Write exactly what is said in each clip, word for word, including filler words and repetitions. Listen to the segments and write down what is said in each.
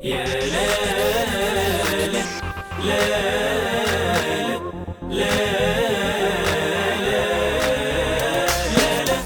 يا لا لا لا لا لا لا.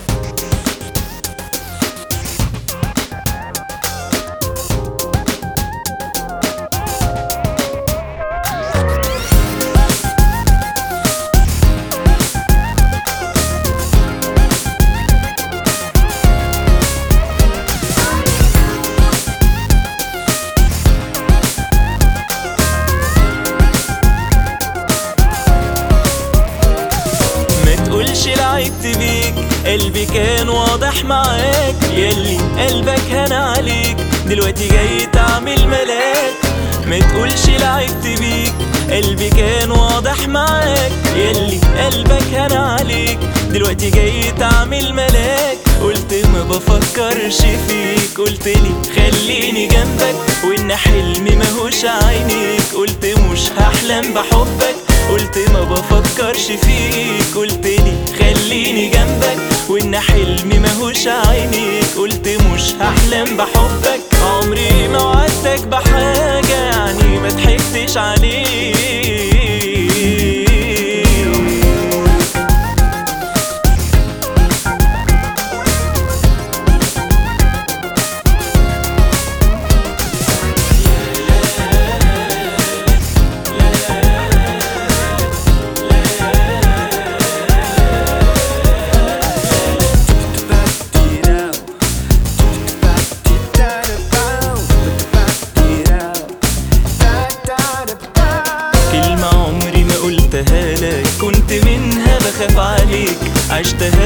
لعبت بيك قلبي كان واضح معاك، ياللي قلبك هان عليك دلوقتي جاي تعمل ملاك. ما تقولش لعبت بيك قلبي كان واضح معاك، ياللي قلبك هان عليك دلوقتي جاي تعمل ملاك. قلت ما بفكرش فيك، قلتلي خليني جنبك وان حلمي ماهوش عينيك. قلت مش هحلم بحبك، قلت ما بفكرش فيك. قلتلي خليني جنبك وان حلمي ماهوش عينيك. قلت مش هحلم بحبك، عمري ما وعدتك بحاجة يعني ما ضحكتش عليك. كنت منها بخاف عليك، عشتها